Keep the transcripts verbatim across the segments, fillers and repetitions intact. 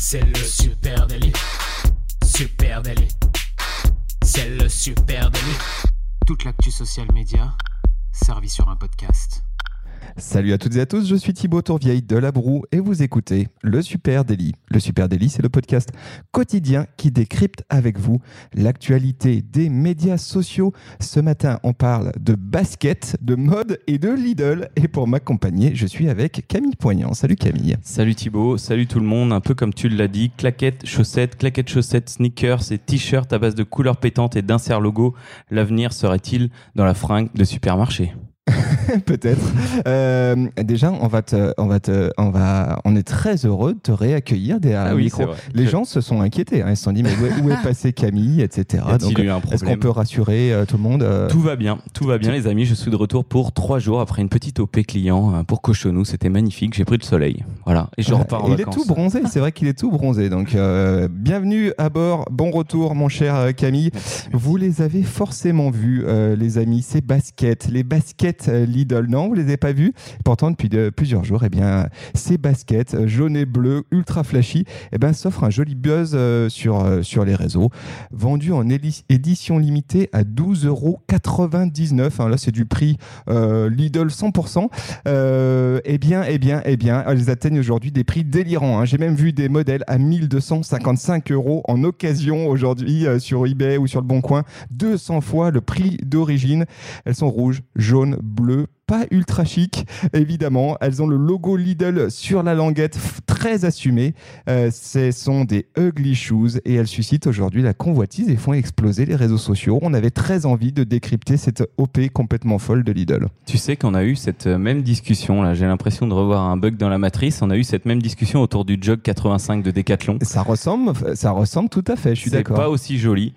C'est le super délit. Super délit. C'est le super délit. Toute l'actu social média servie sur un podcast. Salut à toutes et à tous, je suis Thibaut Tourvieille de La Broue et vous écoutez Le Super Délit. Le Super Délit, c'est le podcast quotidien qui décrypte avec vous l'actualité des médias sociaux. Ce matin, on parle de basket, de mode et de Lidl. Et pour m'accompagner, je suis avec Camille Poignant. Salut Camille. Salut Thibaut, salut tout le monde. Un peu comme tu l'as dit, claquettes, chaussettes, claquettes, chaussettes, sneakers et t-shirts à base de couleurs pétantes et d'inserts logo. L'avenir serait-il dans la fringue de supermarché ? Peut-être. Euh, déjà, on va te, on va te, on va, on est très heureux de te réaccueillir derrière ah le oui, micro. Les gens se sont inquiétés. Hein. Ils se sont dit, mais où est, où est passée Camille, et cetera. Donc, eu un est-ce qu'on peut rassurer euh, tout le monde euh... Tout va bien, tout va bien, les amis. Je suis de retour pour trois jours après une petite O P client euh, pour Cochonou. C'était magnifique. J'ai pris le soleil. Voilà. Et je repars en il vacances. Il est tout bronzé. C'est vrai qu'il est tout bronzé. Donc, euh, bienvenue à bord. Bon retour, mon cher euh, Camille. Merci, merci. Vous les avez forcément vus, euh, les amis. Ces baskets, les baskets euh, Lidl. Non, vous les avez pas vu. Pourtant, depuis de, plusieurs jours, eh bien, ces baskets jaunes et bleues, ultra flashy, eh bien, s'offrent un joli buzz euh, sur, euh, sur les réseaux. Vendues en éli- édition limitée à douze euros quatre-vingt-dix-neuf. Hein, là, c'est du prix euh, Lidl cent pour cent. Euh, eh bien, eh bien, eh bien, elles atteignent aujourd'hui des prix délirants. Hein. J'ai même vu des modèles à mille deux cent cinquante-cinq euros en occasion aujourd'hui euh, sur eBay ou sur le Bon Coin. deux cents fois le prix d'origine. Elles sont rouges, jaunes, bleues, pas ultra chic, évidemment. Elles ont le logo Lidl sur la languette, f- très assumé. Euh, ce sont des ugly shoes et elles suscitent aujourd'hui la convoitise et font exploser les réseaux sociaux. On avait très envie de décrypter cette O P complètement folle de Lidl. Tu sais qu'on a eu cette même discussion, là, j'ai l'impression de revoir un bug dans la matrice. On a eu cette même discussion autour du Jog quatre-vingt-cinq de Decathlon. Ça ressemble, ça ressemble tout à fait, je suis c'est d'accord. C'est pas aussi joli.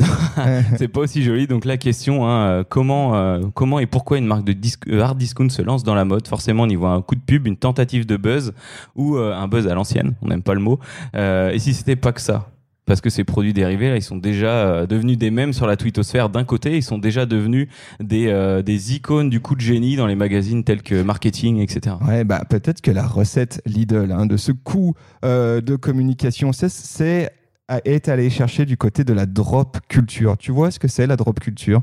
C'est pas aussi joli. Donc la question, hein, comment, euh, comment et pourquoi une marque de disque hard discount se lance dans la mode. Forcément, on y voit un coup de pub, une tentative de buzz ou euh, un buzz à l'ancienne. On n'aime pas le mot. Euh, et si c'était pas que ça, parce que ces produits dérivés, là, ils sont déjà euh, devenus des mèmes sur la twittosphère d'un côté, ils sont déjà devenus des, euh, des icônes du coup de génie dans les magazines tels que Marketing, et cetera. Ouais, bah, peut-être que la recette Lidl hein, de ce coup euh, de communication, c'est... c'est est allé chercher du côté de la drop culture. Tu vois ce que c'est la drop culture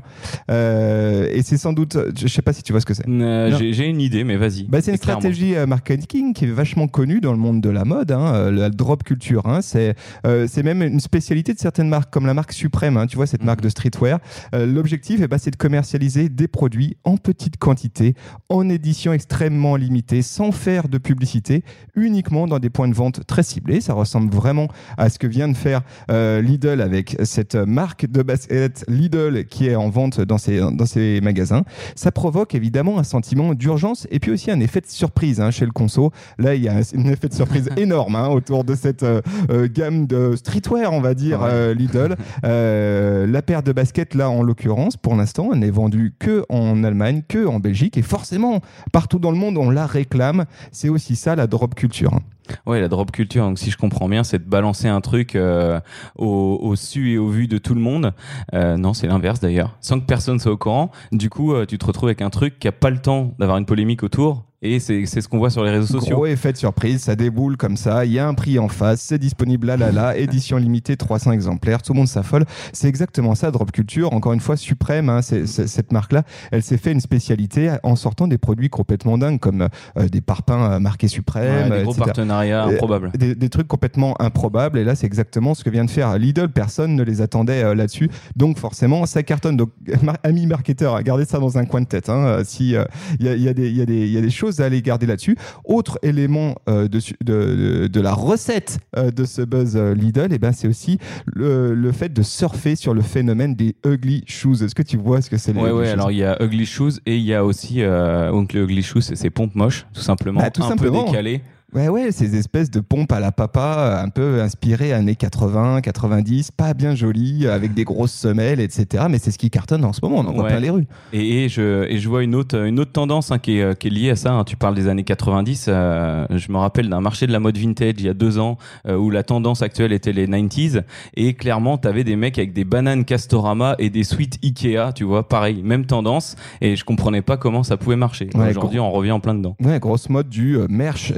euh, et c'est sans doute, je sais pas si tu vois ce que c'est. Euh, j'ai, j'ai une idée, mais vas-y. Bah, c'est une clairement. stratégie euh, marketing qui est vachement connue dans le monde de la mode, hein, euh, la drop culture. Hein, c'est, euh, c'est même une spécialité de certaines marques, comme la marque Supreme, hein, tu vois, cette mmh. marque de streetwear. Euh, l'objectif, eh ben, c'est de commercialiser des produits en petite quantité, en édition extrêmement limitée, sans faire de publicité, uniquement dans des points de vente très ciblés. Ça ressemble vraiment à ce que vient de faire Euh, Lidl avec cette marque de basket Lidl qui est en vente dans ses, dans ses magasins. Ça provoque évidemment un sentiment d'urgence et puis aussi un effet de surprise hein, chez le conso. Là, il y a un, un effet de surprise énorme hein, autour de cette euh, gamme de streetwear, on va dire, ouais. euh, Lidl. Euh, la paire de baskets, là, en l'occurrence, pour l'instant, elle n'est vendue que en Allemagne, que en Belgique et forcément, partout dans le monde, on la réclame. C'est aussi ça, la drop culture. Hein. Ouais, la drop culture, donc si je comprends bien, c'est de balancer un truc euh, au, au su et au vu de tout le monde. Euh, non, c'est l'inverse d'ailleurs, sans que personne soit au courant. Du coup, euh, tu te retrouves avec un truc qui a pas le temps d'avoir une polémique autour. Et c'est, c'est ce qu'on voit sur les réseaux sociaux. Gros effet de surprise, ça déboule comme ça, il y a un prix en face, c'est disponible là, là, là, édition limitée, trois cents exemplaires, tout le monde s'affole. C'est exactement ça, Drop Culture, encore une fois, Suprême, hein, c'est, c'est, cette marque-là, elle s'est fait une spécialité en sortant des produits complètement dingues, comme euh, des parpaings euh, marqués Suprême, ouais, des gros et cetera. Partenariats euh, improbables. Des, des trucs complètement improbables, et là, c'est exactement ce que vient de faire Lidl, personne ne les attendait euh, là-dessus, donc forcément, ça cartonne. Donc, mar- amis marketeurs, gardez ça dans un coin de tête, hein, si il euh, y, a, y, a des, y, a des, y a des choses à aller garder là-dessus. Autre élément euh, de, de, de la recette euh, de ce buzz euh, Lidl, eh ben, c'est aussi le, le fait de surfer sur le phénomène des ugly shoes. Est-ce que tu vois ce que c'est les Ouais, ugly ouais, shoes? alors il y a ugly shoes et il y a aussi euh, donc le ugly shoes, c'est, c'est pompes moches, tout simplement, bah, tout un simplement. peu décalé. Ouais, ouais, ces espèces de pompes à la papa, un peu inspirées années quatre-vingts, quatre-vingt-dix, pas bien jolies, avec des grosses semelles, et cetera. Mais c'est ce qui cartonne en ce moment, on en voit ouais. plein les rues. Et, et, je, et je vois une autre, une autre tendance hein, qui, est, qui est liée à ça. Hein. Tu parles des années quatre-vingt-dix. Euh, je me rappelle d'un marché de la mode vintage il y a deux ans euh, où la tendance actuelle était les quatre-vingt-dix. Et clairement, tu avais des mecs avec des bananes Castorama et des suites Ikea, tu vois, pareil, même tendance. Et je comprenais pas comment ça pouvait marcher. Ouais, Aujourd'hui, gros. on revient en plein dedans. Ouais, grosse mode du euh, merch décalé.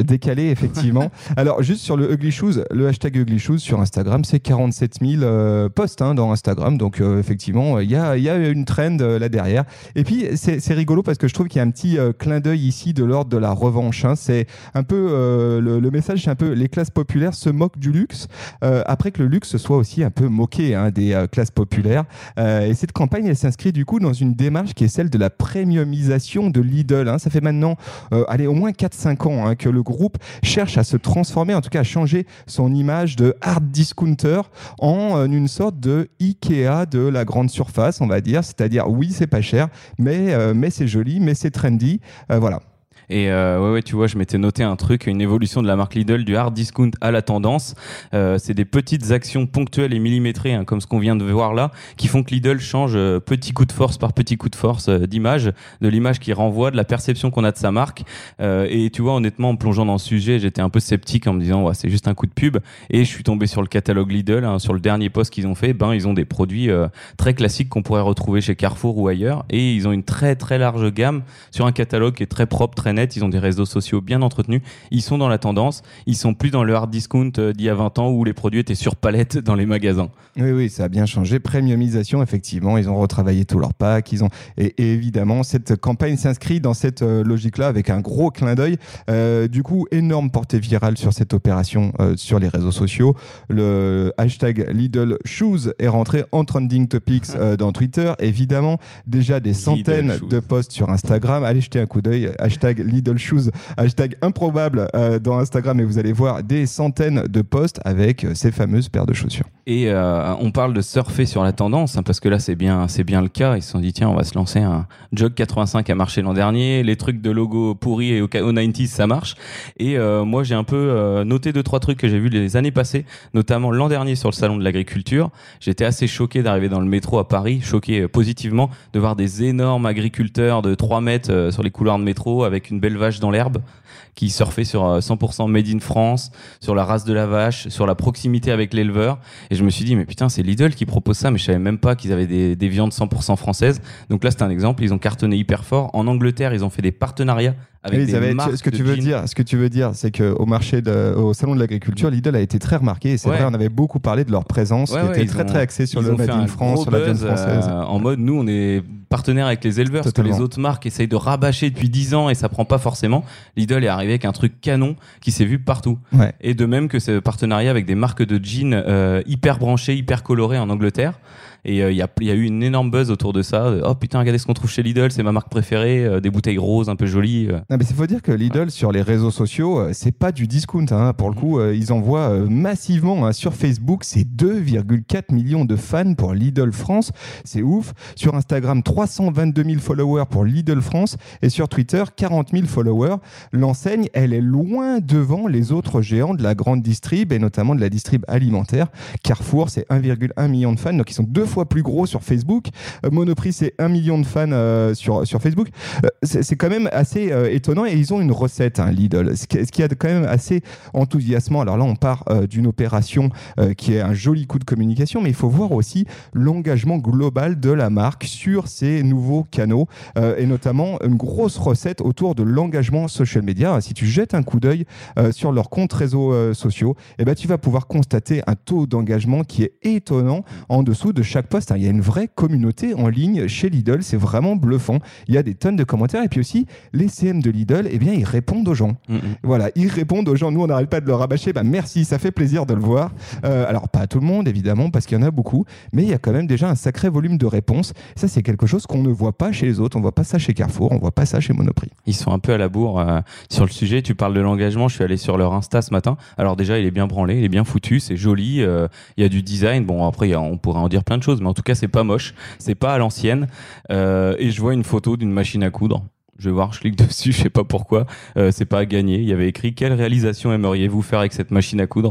parler, effectivement. Alors, juste sur le Ugly Shoes, le hashtag Ugly Shoes sur Instagram, c'est quarante-sept mille euh, posts hein, dans Instagram. Donc, euh, effectivement, il y a, y a une trend euh, là derrière. Et puis, c'est, c'est rigolo parce que je trouve qu'il y a un petit euh, clin d'œil ici de l'ordre de la revanche. Hein. C'est un peu, euh, le, le message, c'est un peu les classes populaires se moquent du luxe, euh, après que le luxe soit aussi un peu moqué hein, des euh, classes populaires. Euh, et cette campagne, elle s'inscrit du coup dans une démarche qui est celle de la premiumisation de Lidl. Hein. Ça fait maintenant, euh, allez, au moins quatre cinq ans hein, que le groupe cherche à se transformer, en tout cas à changer son image de hard discounter en euh, une sorte de Ikea de la grande surface, on va dire. C'est-à-dire, oui, c'est pas cher, mais, euh, mais c'est joli, mais c'est trendy. Euh, voilà. Et euh, ouais, ouais, tu vois, je m'étais noté un truc, une évolution de la marque Lidl du hard discount à la tendance. Euh, c'est des petites actions ponctuelles et millimétrées, hein, comme ce qu'on vient de voir là, qui font que Lidl change euh, petit coup de force par petit coup de force euh, d'image, de l'image qui renvoie, de la perception qu'on a de sa marque. Euh, et tu vois, honnêtement, en plongeant dans le sujet, j'étais un peu sceptique en me disant, ouais, c'est juste un coup de pub. Et je suis tombé sur le catalogue Lidl, hein, sur le dernier post qu'ils ont fait. Ben, ils ont des produits euh, très classiques qu'on pourrait retrouver chez Carrefour ou ailleurs. Et ils ont une très très large gamme sur un catalogue qui est très propre, très net. Ils ont des réseaux sociaux bien entretenus. Ils sont dans la tendance. Ils sont plus dans le hard discount d'il y a vingt ans où les produits étaient sur palette dans les magasins. Oui, oui, ça a bien changé. Premiumisation, effectivement. Ils ont retravaillé tous leurs packs. Ils ont... et, et évidemment, cette campagne s'inscrit dans cette euh, logique-là avec un gros clin d'œil. Euh, du coup, énorme portée virale sur cette opération euh, sur les réseaux sociaux. Le hashtag Lidl Shoes est rentré en trending topics euh, dans Twitter. Évidemment, déjà des centaines de posts sur Instagram. Allez jeter un coup d'œil. Hashtag Lidl Shoes, hashtag improbable euh, dans Instagram et vous allez voir des centaines de posts avec euh, ces fameuses paires de chaussures. Et euh, on parle de surfer sur la tendance hein, parce que là c'est bien, c'est bien le cas. Ils se sont dit tiens on va se lancer un Jog quatre-vingt-cinq a marché l'an dernier, les trucs de logo pourris et au, au quatre-vingt-dix ça marche. Et euh, moi j'ai un peu euh, noté deux trois trucs que j'ai vus les années passées, notamment l'an dernier sur le salon de l'agriculture. J'étais assez choqué d'arriver dans le métro à Paris, choqué euh, positivement de voir des énormes agriculteurs de trois mètres euh, sur les couloirs de métro avec une belle vache dans l'herbe qui surfait sur cent pour cent made in France, sur la race de la vache, sur la proximité avec l'éleveur. Et je me suis dit, mais putain, c'est Lidl qui propose ça, mais je savais même pas qu'ils avaient des, des viandes cent pour cent françaises. Donc là, c'est un exemple. Ils ont cartonné hyper fort. En Angleterre, ils ont fait des partenariats avec oui, des avaient, marques ce que de tu veux jeans. dire, ce que tu veux dire, c'est que au marché, de, au salon de l'agriculture, Lidl a été très remarqué. Et c'est ouais. vrai, on avait beaucoup parlé de leur présence, ouais, qui ouais, était très ont, très axée sur le le made in France, sur la viande française. Euh, en mode, nous, on est partenaire avec les éleveurs, Totalement. Parce que les autres marques essayent de rabâcher depuis dix ans et ça prend pas forcément. Lidl est arrivé avec un truc canon qui s'est vu partout. Ouais. Et de même que ce partenariat avec des marques de jeans euh, hyper branchées, hyper colorées en Angleterre. Et il euh, y, y a eu une énorme buzz autour de ça. Oh putain, regardez ce qu'on trouve chez Lidl, c'est ma marque préférée. Euh, des bouteilles roses, un peu jolies. Euh. Non, mais il faut dire que Lidl, ouais. sur les réseaux sociaux, euh, c'est pas du discount. Hein. Pour le coup, euh, ils envoient euh, massivement. Hein. Sur Facebook, c'est deux virgule quatre millions de fans pour Lidl France. C'est ouf. Sur Instagram, trois cent vingt-deux mille followers pour Lidl France. Et sur Twitter, quarante mille followers. L'enseigne, elle est loin devant les autres géants de la grande distrib et notamment de la distrib alimentaire. Carrefour, c'est un virgule un million de fans. Donc, ils sont deux fois plus gros sur Facebook. Euh, Monoprix, c'est un million de fans euh, sur, sur Facebook. Euh, c'est, c'est quand même assez euh, étonnant et ils ont une recette, hein, Lidl. Ce qui, ce qui est quand même assez enthousiasmant. Alors là, on part euh, d'une opération euh, qui est un joli coup de communication, mais il faut voir aussi l'engagement global de la marque sur ces nouveaux canaux euh, et notamment une grosse recette autour de l'engagement social media. Si tu jettes un coup d'œil euh, sur leurs comptes réseaux euh, sociaux, eh ben, tu vas pouvoir constater un taux d'engagement qui est étonnant en dessous de chaque post. Il y a une vraie communauté en ligne chez Lidl, c'est vraiment bluffant. Il y a des tonnes de commentaires et puis aussi les C M de Lidl, eh bien, ils répondent aux gens. Mmh. Voilà, ils répondent aux gens. Nous, on n'arrête pas de le rabâcher. Bah, merci, ça fait plaisir de le voir. Euh, alors, pas à tout le monde, évidemment, parce qu'il y en a beaucoup, mais il y a quand même déjà un sacré volume de réponses. Ça, c'est quelque chose qu'on ne voit pas chez les autres. On ne voit pas ça chez Carrefour, on ne voit pas ça chez Monoprix. Ils sont un peu à la bourre euh, sur le sujet. Tu parles de l'engagement. Je suis allé sur leur Insta ce matin. Alors déjà, il est bien branlé, il est bien foutu, c'est joli. Il euh, y a du design. Bon, après, y a, on pourrait en dire plein de choses, mais en tout cas, c'est pas moche, c'est pas à l'ancienne. Euh, et je vois une photo d'une machine à coudre. Je vais voir, je clique dessus, je sais pas pourquoi. Euh, c'est pas à gagner. Il y avait écrit « Quelle réalisation aimeriez-vous faire avec cette machine à coudre ?»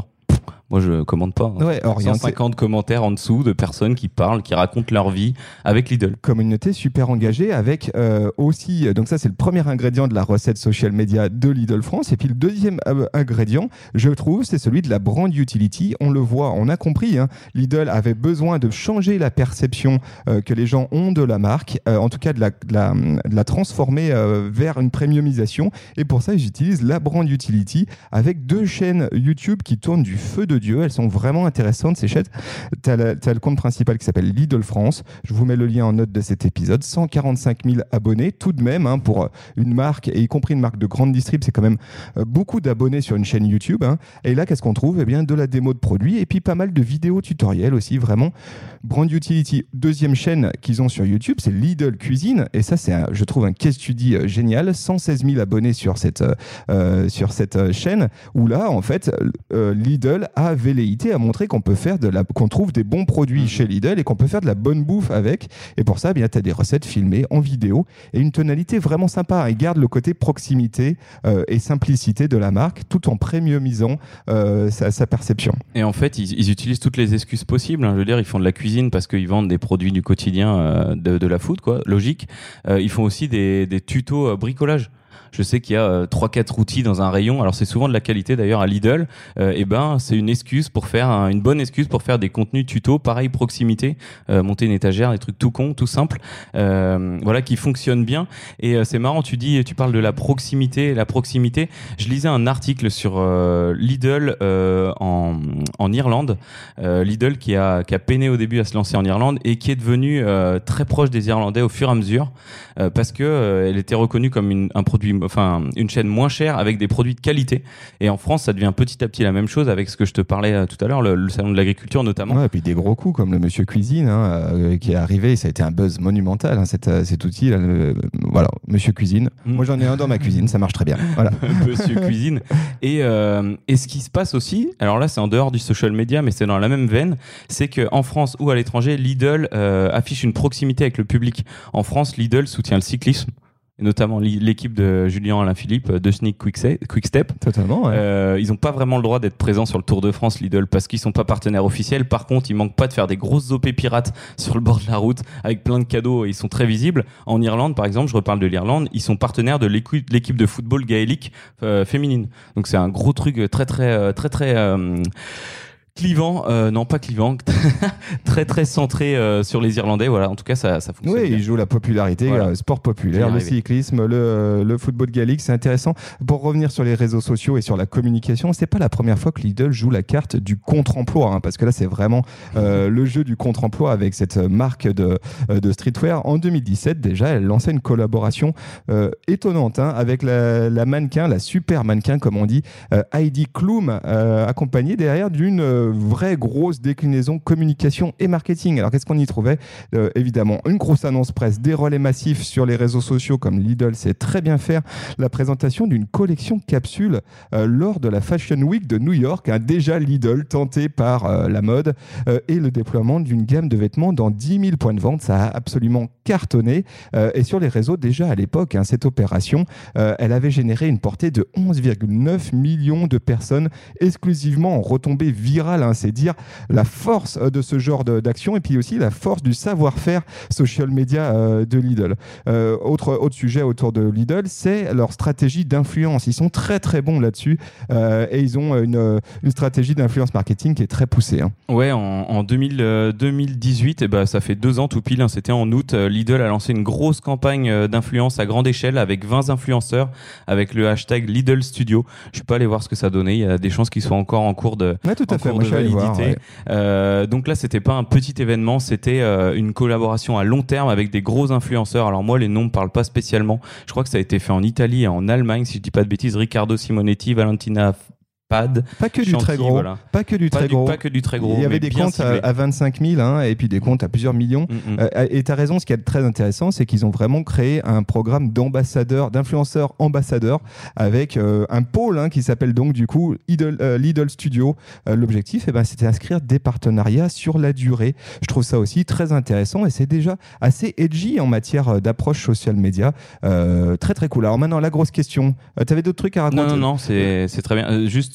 Moi, je commande pas. Hein. Ouais, orienté... cent cinquante commentaires en dessous de personnes qui parlent, qui racontent leur vie avec Lidl. Communauté super engagée avec euh, aussi, donc ça c'est le premier ingrédient de la recette social media de Lidl France. Et puis le deuxième euh, ingrédient, je trouve, c'est celui de la brand utility. On le voit, on a compris, hein, Lidl avait besoin de changer la perception euh, que les gens ont de la marque, euh, en tout cas de la, de la, de la transformer euh, vers une premiumisation. Et pour ça, ils utilisent la brand utility avec deux chaînes YouTube qui tournent du feu de Dieu. Elles sont vraiment intéressantes, ces chaînes. Tu as le compte principal qui s'appelle Lidl France. Je vous mets le lien en note de cet épisode. cent quarante-cinq mille abonnés, tout de même, hein, pour une marque, et y compris une marque de grande distrib, c'est quand même euh, beaucoup d'abonnés sur une chaîne YouTube. Hein. Et là, qu'est-ce qu'on trouve ? Eh bien, de la démo de produits et puis pas mal de vidéos tutoriels aussi, vraiment. Brand utility. Deuxième chaîne qu'ils ont sur YouTube, c'est Lidl Cuisine. Et ça, c'est, un, je trouve, un case study euh, génial. cent seize mille abonnés sur cette, euh, sur cette euh, chaîne, où là, en fait, euh, Lidl a velléité à montrer qu'on peut faire de la, qu'on trouve des bons produits chez Lidl et qu'on peut faire de la bonne bouffe avec. Et pour ça, eh bien, tu as des recettes filmées en vidéo et une tonalité vraiment sympa. Ils gardent le côté proximité euh, et simplicité de la marque tout en premiumisant euh, sa, sa perception. Et en fait, ils, ils utilisent toutes les excuses possibles. Hein. Je veux dire, ils font de la cuisine parce qu'ils vendent des produits du quotidien euh, de, de la food, quoi, logique. Euh, ils font aussi des, des tutos euh, bricolage. Je sais qu'il y a euh, trois quatre outils dans un rayon. Alors c'est souvent de la qualité d'ailleurs à Lidl. Euh, et ben c'est une excuse pour faire un, une bonne excuse pour faire des contenus tutos, pareil proximité, euh, monter une étagère, des trucs tout cons, tout simples, euh, voilà qui fonctionnent bien. Et euh, c'est marrant, tu dis, tu parles de la proximité, la proximité. Je lisais un article sur euh, Lidl euh, en en Irlande. Euh, Lidl qui a qui a peiné au début à se lancer en Irlande et qui est devenu euh, très proche des Irlandais au fur et à mesure euh, parce que euh, elle était reconnue comme une, un produit enfin une chaîne moins chère avec des produits de qualité. Et en France, ça devient petit à petit la même chose avec ce que je te parlais euh, tout à l'heure, le, le salon de l'agriculture notamment. Ouais, et puis des gros coups comme le Monsieur Cuisine hein, euh, qui est arrivé, ça a été un buzz monumental, hein, cet, euh, cet outil. Là, le, voilà, Monsieur Cuisine. Mmh. Moi, j'en ai un dans ma cuisine, ça marche très bien. Voilà. Monsieur Cuisine. Et, euh, et ce qui se passe aussi, alors là, c'est en dehors du social media, mais c'est dans la même veine, c'est qu'en France ou à l'étranger, Lidl euh, affiche une proximité avec le public. En France, Lidl soutient le cyclisme. Et notamment l'équipe de Julien Alain-Philippe de Sneak Quickstep. Totalement, ouais. Euh, ils n'ont pas vraiment le droit d'être présents sur le Tour de France, Lidl, parce qu'ils sont pas partenaires officiels. Par contre, ils manquent pas de faire des grosses O P pirates sur le bord de la route avec plein de cadeaux et ils sont très visibles. En Irlande, par exemple, je reparle de l'Irlande, ils sont partenaires de l'équipe de football gaélique euh, féminine. Donc c'est un gros truc très très très très euh, clivant, euh, non pas clivant, très très centré euh, sur les Irlandais. Voilà, en tout cas ça, ça fonctionne. Oui, bien. ils jouent la popularité, voilà. euh, sport populaire, le cyclisme, le, le football gaélique, c'est intéressant. Pour revenir sur les réseaux sociaux et sur la communication, c'est pas la première fois que Lidl joue la carte du contre-emploi, hein, parce que là c'est vraiment euh, le jeu du contre-emploi avec cette marque de, de streetwear. En deux mille dix-sept déjà, elle lançait une collaboration euh, étonnante hein, avec la, la mannequin, la super mannequin comme on dit, euh, Heidi Klum, euh, accompagnée derrière d'une euh, vraie grosse déclinaison communication et marketing. Alors qu'est-ce qu'on y trouvait ? euh, Évidemment, une grosse annonce presse, des relais massifs sur les réseaux sociaux comme Lidl sait très bien faire, la présentation d'une collection capsule euh, lors de la Fashion Week de New York, hein, déjà Lidl tenté par euh, la mode euh, et le déploiement d'une gamme de vêtements dans dix mille points de vente, ça a absolument cartonné euh, et sur les réseaux déjà à l'époque, hein, cette opération, euh, elle avait généré une portée de onze virgule neuf millions de personnes exclusivement en retombées virales. Hein, c'est dire la force de ce genre de, d'action et puis aussi la force du savoir-faire social media euh, de Lidl. Euh, autre, autre sujet autour de Lidl, c'est leur stratégie d'influence. Ils sont très très bons là-dessus euh, et ils ont une, une stratégie d'influence marketing qui est très poussée. Hein. Ouais, en, en deux mille, euh, deux mille dix-huit, eh ben, ça fait deux ans tout pile, hein, c'était en août, euh, Lidl a lancé une grosse campagne euh, d'influence à grande échelle avec vingt influenceurs avec le hashtag Lidl Studio. Je suis pas allé voir ce que ça donnait, il y a des chances qu'ils soient encore en cours de, ouais, tout à en fait. cours Moi, de validité. Voir, ouais. euh, donc là, c'était pas un petit événement, c'était euh, une collaboration à long terme avec des gros influenceurs. Alors moi, les noms me parlent pas spécialement. Je crois que ça a été fait en Italie et en Allemagne, si je dis pas de bêtises. Riccardo Simonetti, Valentina Pad, pas que Chanty, du très gros, voilà. pas que du pas très du, gros. Pas que du très gros. Il y avait des comptes à, à vingt-cinq mille hein, et puis des comptes à plusieurs millions. Mm-hmm. Euh, et tu as raison, ce qui est très intéressant, c'est qu'ils ont vraiment créé un programme d'ambassadeurs, d'influenceurs ambassadeurs avec euh, un pôle hein, qui s'appelle donc du coup Lidl, euh, Lidl Studio. Euh, l'objectif, eh ben, c'était d'inscrire des partenariats sur la durée. Je trouve ça aussi très intéressant et c'est déjà assez edgy en matière d'approche social media. Euh, très très cool. Alors maintenant, la grosse question. Euh, tu avais d'autres trucs à raconter ? Non, non, non, c'est, c'est très bien. Euh, juste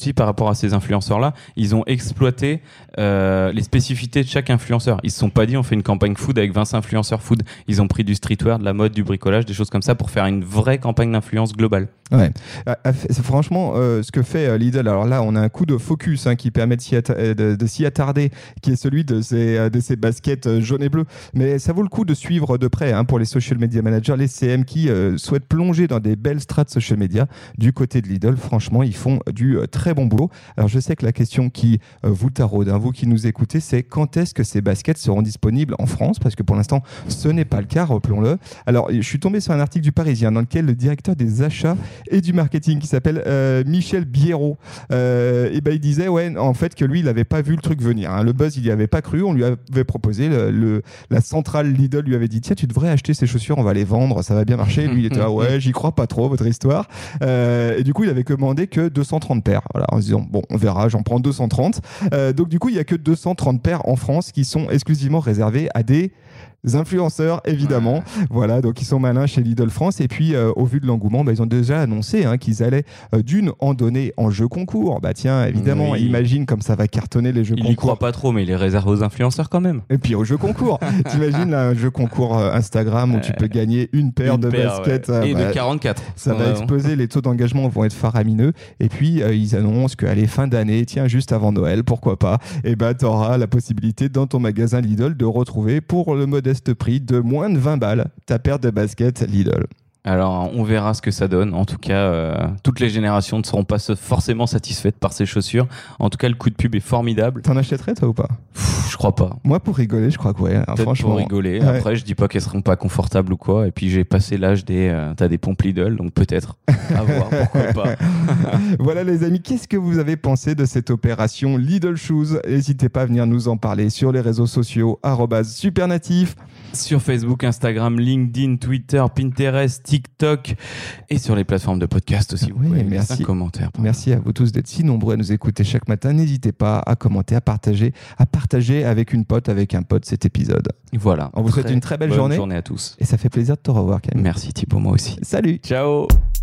aussi par rapport à ces influenceurs-là, ils ont exploité euh, les spécificités de chaque influenceur. Ils se sont pas dit on fait une campagne food avec vingt influenceurs food. Ils ont pris du streetwear, de la mode, du bricolage, des choses comme ça pour faire une vraie campagne d'influence globale. Ouais. Euh, franchement, euh, ce que fait euh, Lidl, alors là, on a un coup de focus hein, qui permet de s'y, atta- de, de s'y attarder, qui est celui de ces, de ces baskets euh, jaunes et bleues. Mais ça vaut le coup de suivre de près hein, pour les social media managers, les C M qui euh, souhaitent plonger dans des belles strates social media. Du côté de Lidl, franchement, ils font du euh, très bon boulot. Alors, je sais que la question qui euh, vous taraude, hein, vous qui nous écoutez, c'est quand est-ce que ces baskets seront disponibles en France ? Parce que pour l'instant, ce n'est pas le cas, rappelons-le. Alors, je suis tombé sur un article du Parisien dans lequel le directeur des achats et du marketing qui s'appelle euh, Michel Biérot, euh, et ben il disait ouais en fait que lui il n'avait pas vu le truc venir. Hein. Le buzz il n'y avait pas cru. On lui avait proposé le, le, la centrale Lidl lui avait dit tiens tu devrais acheter ces chaussures, on va les vendre, ça va bien marcher. Et lui il était là ouais j'y crois pas trop votre histoire. Euh, et du coup il avait commandé que deux cent trente paires. Voilà en se disant bon on verra j'en prends deux cent trente. Euh, donc du coup il y a que deux cent trente paires en France qui sont exclusivement réservées à des influenceurs évidemment, ouais. Voilà donc ils sont malins chez Lidl France et puis euh, au vu de l'engouement bah, ils ont déjà annoncé hein, qu'ils allaient euh, d'une en donner en jeu concours. Bah tiens évidemment oui. Imagine comme ça va cartonner les jeux il concours. Il y croit pas trop mais il les réserve aux influenceurs quand même. Et puis au jeu concours t'imagines là, un jeu concours euh, Instagram où euh, tu peux gagner une paire une de paire, baskets ouais. Et euh, de quarante-quatre ça ouais, va exploser ouais. Les taux d'engagement vont être faramineux et puis euh, ils annoncent qu'allez fin d'année tiens juste avant Noël pourquoi pas et bah t'auras la possibilité dans ton magasin Lidl de retrouver pour le modeste prix de moins de vingt balles ta paire de baskets Lidl. Alors, on verra ce que ça donne. En tout cas, euh, toutes les générations ne seront pas forcément satisfaites par ces chaussures. En tout cas, le coup de pub est formidable. T'en achèterais, toi, ou pas ? Pff, je crois pas. Moi, pour rigoler, je crois que ouais. Hein, Peut-être franchement. pour rigoler. Ouais. Après, je dis pas qu'elles seront pas confortables ou quoi. Et puis, j'ai passé l'âge des... Euh, t'as des pompes Lidl, donc peut-être. À voir, pourquoi pas. Voilà, les amis. Qu'est-ce que vous avez pensé de cette opération Lidl Shoes ? N'hésitez pas à venir nous en parler sur les réseaux sociaux, arobase supernatif. Sur Facebook, Instagram, LinkedIn, Twitter, Pinterest, TikTok et sur les plateformes de podcast aussi. Vous oui, pouvez merci. Un commentaire. Merci à vous tous d'être si nombreux à nous écouter chaque matin. N'hésitez pas à commenter, à partager, à partager avec une pote, avec un pote cet épisode. Voilà. On vous souhaite une très belle bonne journée. journée à tous. Et ça fait plaisir de te revoir, Camille. Merci Thibaut, moi aussi. Salut. Ciao.